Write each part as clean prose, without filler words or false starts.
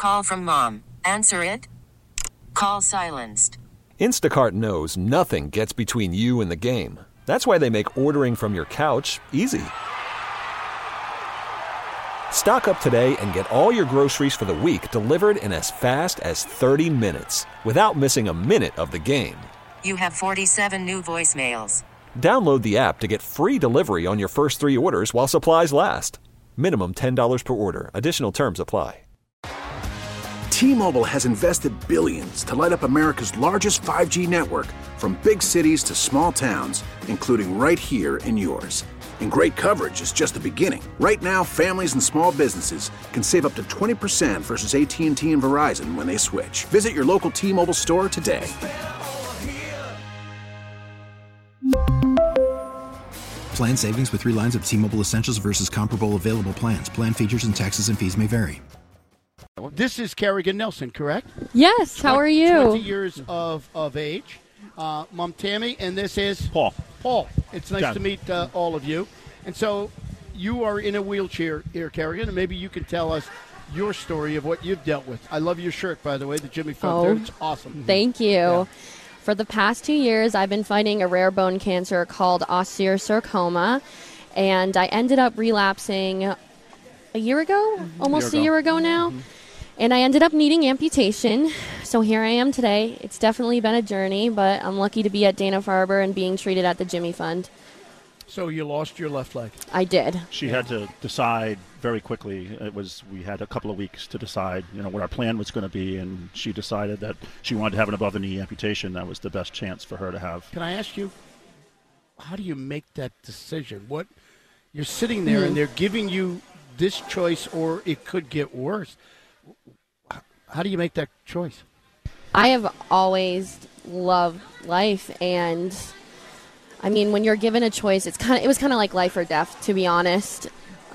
Call from mom. Answer it. Call silenced. Instacart knows nothing gets between you and the game. That's why they make ordering from your couch easy. Stock up today and get all your groceries for the week delivered in as fast as 30 minutes without missing a minute of the game. You have 47 new voicemails. Download the app to get free delivery on your first 3 orders while supplies last. Minimum $10 per order. Additional terms apply. T-Mobile has invested billions to light up America's largest 5G network, from big cities to small towns, including right here in yours. And great coverage is just the beginning. Right now, families and small businesses can save up to 20% versus AT&T and Verizon when they switch. Visit your local T-Mobile store today. Plan savings with 3 lines of T-Mobile Essentials versus comparable available plans. Plan features and taxes and fees may vary. This is Kerrigan Nelson, correct? Yes, how are you? 20 years of age. Mom Tammy, and this is? Paul. It's nice to meet all of you. And so you are in a wheelchair here, Kerrigan, and maybe you can tell us your story of what you've dealt with. I love your shirt, by the way, the Jimmy Fund. It's awesome. Thank you. Yeah. For the past 2 years, I've been fighting a rare bone cancer called osteosarcoma, and I ended up relapsing a year ago, almost a year ago now. Mm-hmm. And I ended up needing amputation, so here I am today. It's definitely been a journey, but I'm lucky to be at Dana-Farber and being treated at the Jimmy Fund. So you lost your left leg. I did. She had to decide very quickly. We had a couple of weeks to decide, what our plan was going to be, and she decided that she wanted to have an above-the-knee amputation. That was the best chance for her to have. Can I ask you, how do you make that decision? You're sitting there and they're giving you this choice, or it could get worse. How do you make that choice? I have always loved life, and I mean, when you're given a choice, it was kind of like life or death, to be honest.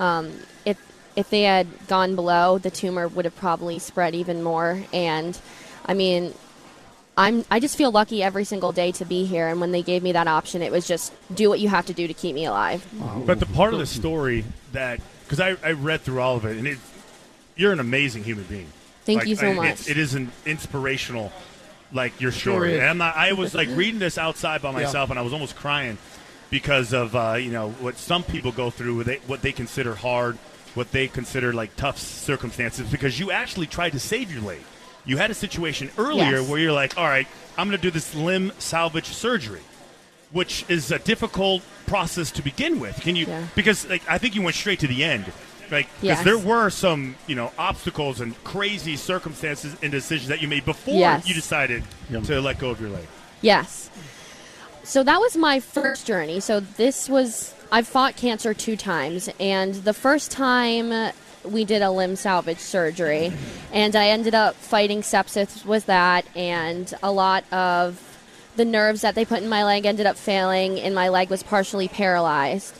If they had gone below, the tumor would have probably spread even more. And I mean, I just feel lucky every single day to be here. And when they gave me that option, it was just do what you have to do to keep me alive. But the part of the story that, because I read through all of it, and you're an amazing human being. Thank you so much. It is an inspirational, your story. Sure, and I was reading this outside by myself, and I was almost crying because of what some people go through, what they consider hard, what they consider tough circumstances. Because you actually tried to save your leg. You had a situation earlier where you're like, all right, I'm going to do this limb salvage surgery, which is a difficult process to begin with. Can you? Yeah. Because I think you went straight to the end. Because there were some, obstacles and crazy circumstances and decisions that you made before you decided to let go of your leg. Yes. So that was my first journey. So I've fought cancer 2 times. And the first time we did a limb salvage surgery. And I ended up fighting sepsis with that. And a lot of the nerves that they put in my leg ended up failing. And my leg was partially paralyzed.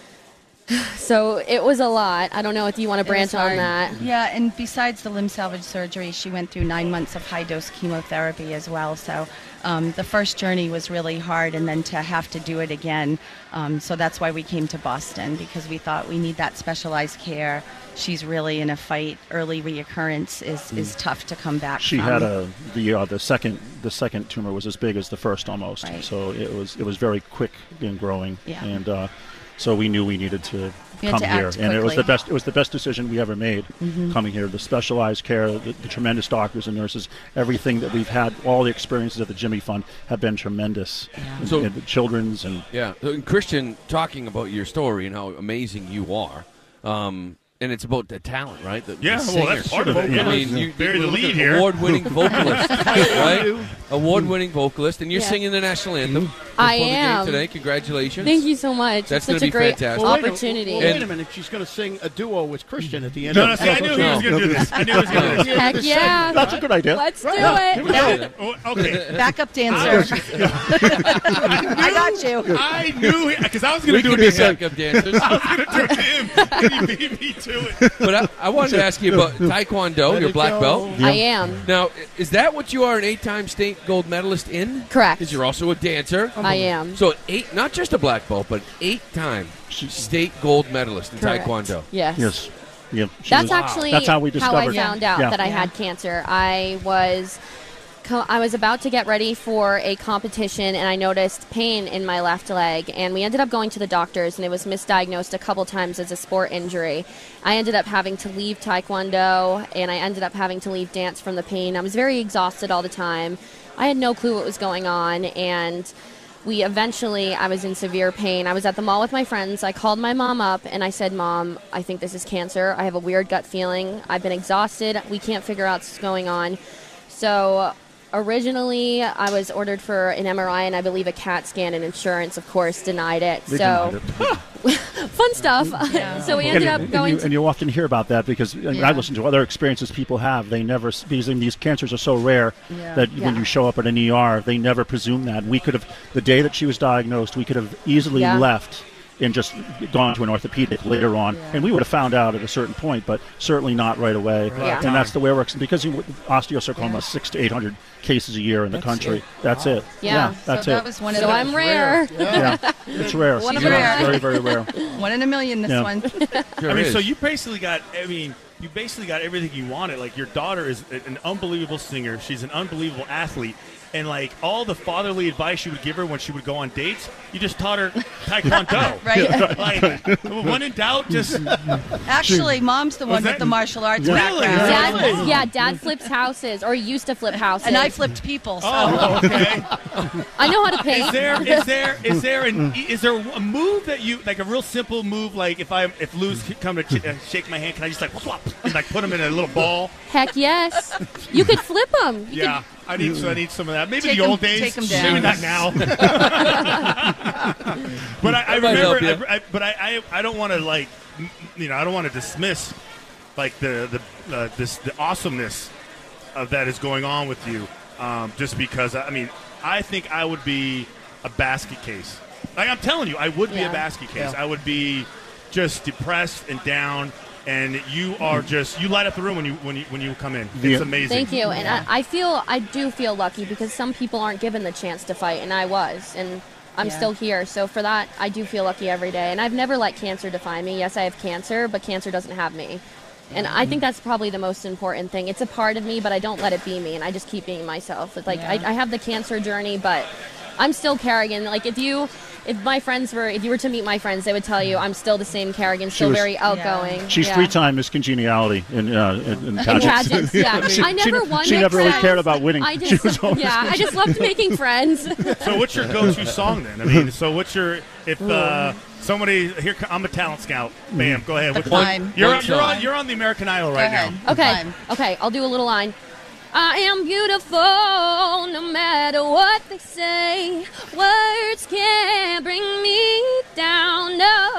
So it was a lot. I don't know if you want to branch on that. Yeah, and besides the limb salvage surgery, she went through 9 months of high-dose chemotherapy as well. So the first journey was really hard, and then to have to do it again. So that's why we came to Boston, because we thought we need that specialized care. She's really in a fight. Early reoccurrence is tough to come back She from. had the second tumor was as big as the first almost. Right. So it was very quick in growing. Yeah. And so we knew we needed to come here, and it was the best decision we ever made coming here. The specialized care, the tremendous doctors and nurses, everything that we've had, all the experiences at the Jimmy Fund have been tremendous. Yeah. So the children's and Christian, talking about your story and how amazing you are. And it's about the talent, right? That's part of it. I mean, you bury the lead here. Award-winning vocalist, right? Award-winning vocalist, and you're singing the national anthem. I am today. Congratulations! Thank you so much. That's such a great fantastic. opportunity. Wait a minute. She's going to sing a duo with Christian at the end. No, see, I knew he was going to do this. Heck yeah! That's a good idea. Let's do it. Okay. Backup dancer. I got you. I knew because I was going to do it to him. Backup dancers. I was going to do it to him, and he beat me to it. But I wanted to ask you about Taekwondo, your black belt. I am. Now, is that what you are, an 8-time state gold medalist in? Correct. Because you're also a dancer. I am. So 8, not just a black belt, but 8-time state gold medalist in Correct. Taekwondo. Yes. Yeah, that's actually that's how we discovered. How I found out that I had cancer. I was about to get ready for a competition, and I noticed pain in my left leg, and we ended up going to the doctors, and it was misdiagnosed a couple times as a sport injury. I ended up having to leave Taekwondo, and I ended up having to leave dance from the pain. I was very exhausted all the time. I had no clue what was going on, and I was in severe pain. I was at the mall with my friends. I called my mom up, and I said, Mom, I think this is cancer. I have a weird gut feeling. I've been exhausted. We can't figure out what's going on. So originally, I was ordered for an MRI and I believe a CAT scan, and insurance, of course, denied it. Fun stuff. Yeah. So we ended up going and you often hear about that because I listen to other experiences people have. They never, because these cancers are so rare that when you show up at an ER, they never presume that. We could have, the day that she was diagnosed, we could have easily left and just gone to an orthopedic later on, and we would have found out at a certain point, but certainly not right away. Right. And that's the way it works. Because osteosarcoma, 600 to 800 cases a year in the country. That's it. Yeah, that's so it. That was one of I'm rare. It's rare. One of rare. Very, very rare. 1 in a million. This one. So you basically got. You basically got everything you wanted. Like, your daughter is an unbelievable singer. She's an unbelievable athlete. And, like, all the fatherly advice you would give her when she would go on dates, you just taught her Taekwondo. Right. Like, when in doubt, just... Actually, Mom's the one with the martial arts background. Dad flips houses, or used to flip houses. And I flipped people, so... Oh, okay. I know how to paint. Is there a move that you... Like, a real simple move, like, if Lou's come to shake my hand, can I just, like, swap, and, like, put him in a little ball? Heck yes. You could flip them. I need some of that. Maybe the old days. Take them down. Maybe not now. But I remember. I don't want to, like, I don't want to dismiss, like, the awesomeness of that is going on with you. Just because I think I would be a basket case. Like, I'm telling you, I would be a basket case. I would be just depressed and down. And you are you light up the room when you come in. It's amazing. Thank you. And I do feel lucky because some people aren't given the chance to fight, and I was, and I'm still here. So for that, I do feel lucky every day. And I've never let cancer define me. Yes, I have cancer, but cancer doesn't have me. And I think that's probably the most important thing. It's a part of me, but I don't let it be me, and I just keep being myself. It's like I have the cancer journey, but I'm still Kerrigan. Like, if you were to meet my friends, they would tell you I'm still the same Kerrigan, still very outgoing. She's 3-time Miss Congeniality in pageants. I never won. She never really cared about winning. I just loved making friends. So what's your go-to song then? So what's your somebody here? I'm a talent scout. Bam, go ahead. You're on the American Idol right now. Okay. I'll do a little line. I am beautiful, no matter what they say. Words can't bring me down,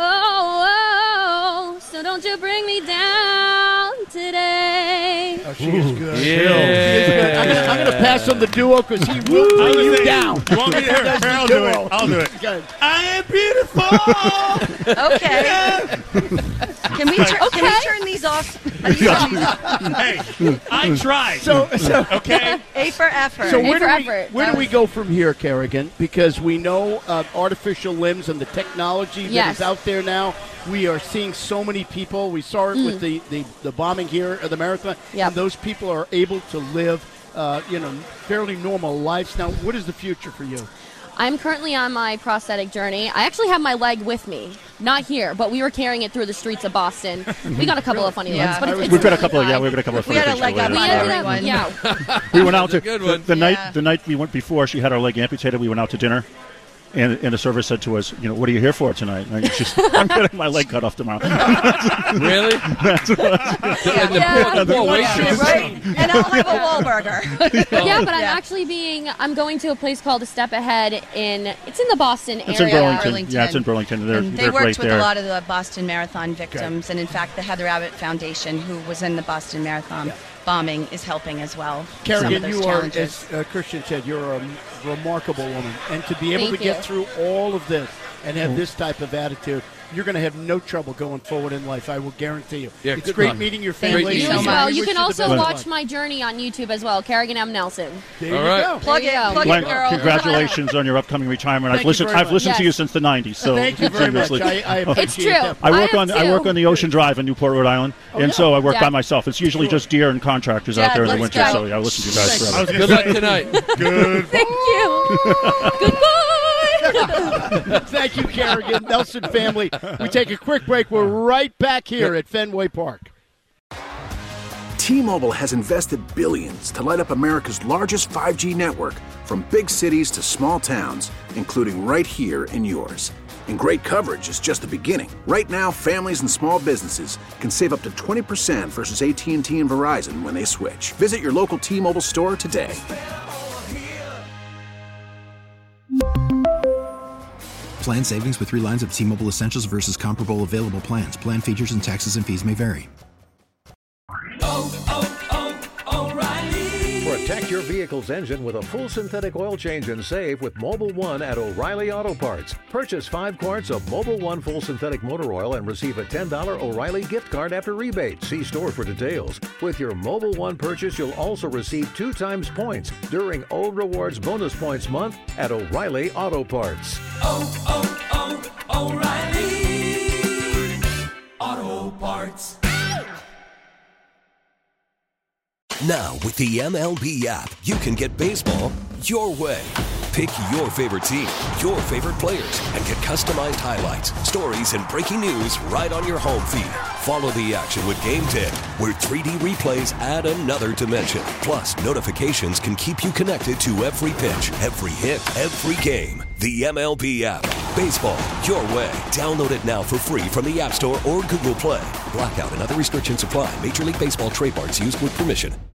no. So don't you bring me down today. Oh, she is good. Yeah. I'm going to pass on the duo because he will bring you down. You want me to hear it? I'll do it. I'll do it. I am beautiful. Okay. Can we turn these off? Hey, I tried. So okay. A for effort. So where do we go from here, Kerrigan? Because we know artificial limbs and the technology that is out there now. We are seeing so many people. We saw it with the bombing here at the marathon. Yep. And those people are able to live, fairly normal lives. Now, what is the future for you? I'm currently on my prosthetic journey. I actually have my leg with me. Not here, but we were carrying it through the streets of Boston. We got a couple of funny legs. But we've got a couple of funny had a leg up on everyone. We went out to the night we went before she had her leg amputated. We went out to dinner. And the server said to us, what are you here for tonight? And I'm getting my leg cut off tomorrow. Really? That's what right. And I'll have a Wahlburger. But I'm going to a place called A Step Ahead it's in the Boston area. It's in Burlington. Yeah, it's in Burlington. They worked with a lot of the Boston Marathon victims. And in fact, the Heather Abbott Foundation, who was in the Boston Marathon bombing, is helping as well. Kerrigan, you are, as Christian said, you're a remarkable woman. And to be able to get through all of this and have this type of attitude, you're going to have no trouble going forward in life. I will guarantee you. Yeah, it's great meeting your family. You as well. You can also watch my journey on YouTube as well, Kerrigan M. Nelson. There you go. Plug it, Glenn, girl. congratulations on your upcoming retirement. Thank you I've listened to you Yes. since the '90s. So Thank you very much. seriously. I appreciate It's true. that. I work have on the Ocean Drive in Newport, Rhode Island, and so I work Yeah. by myself. It's usually just deer and contractors out Dad, there in the let's winter. go. So I listen to you guys I was forever. gonna Good luck say, tonight. Good. Thank you. Goodbye. Thank you, Kerrigan. Nelson family. We take a quick break. We're right back here at Fenway Park. T-Mobile has invested billions to light up America's largest 5G network, from big cities to small towns, including right here in yours. And great coverage is just the beginning. Right now, families and small businesses can save up to 20% versus AT&T and Verizon when they switch. Visit your local T-Mobile store today. Plan savings with 3 lines of T-Mobile Essentials versus comparable available plans. Plan features and taxes and fees may vary. Protect your vehicle's engine with a full synthetic oil change and save with Mobil 1 at O'Reilly Auto Parts. Purchase 5 quarts of Mobil 1 full synthetic motor oil and receive a $10 O'Reilly gift card after rebate. See store for details. With your Mobil 1 purchase, you'll also receive 2 times points during O Rewards Bonus Points Month at O'Reilly Auto Parts. O'Reilly Auto Parts. Now, with the MLB app, you can get baseball your way. Pick your favorite team, your favorite players, and get customized highlights, stories, and breaking news right on your home feed. Follow the action with Game Day, where 3D replays add another dimension. Plus, notifications can keep you connected to every pitch, every hit, every game. The MLB app. Baseball your way. Download it now for free from the App Store or Google Play. Blackout and other restrictions apply. Major League Baseball trademarks used with permission.